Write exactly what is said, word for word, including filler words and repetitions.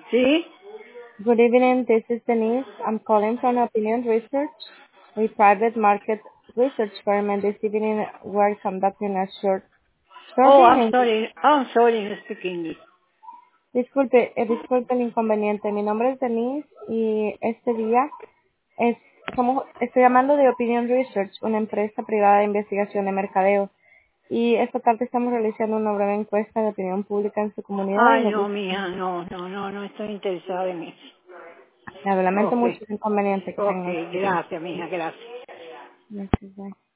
Sí. Good evening, this is Denise. I'm calling from Opinion Research, a private market research firm, and this evening we're conducting a short Oh, survey. I'm And sorry. I'm sorry, no speak English. disculpe, eh, disculpe el inconveniente. Mi nombre es Denise y este día es, somos, estoy llamando de Opinion Research, una empresa privada de investigación de mercadeo. Y esta tarde estamos realizando una breve encuesta de opinión pública en su comunidad y Ay, nos no, gusta. mija, no, no, no, no estoy interesada en eso. Lamento Ok, mucho el inconveniente que ok, tengan este día. gracias, mija, gracias. Gracias, bye.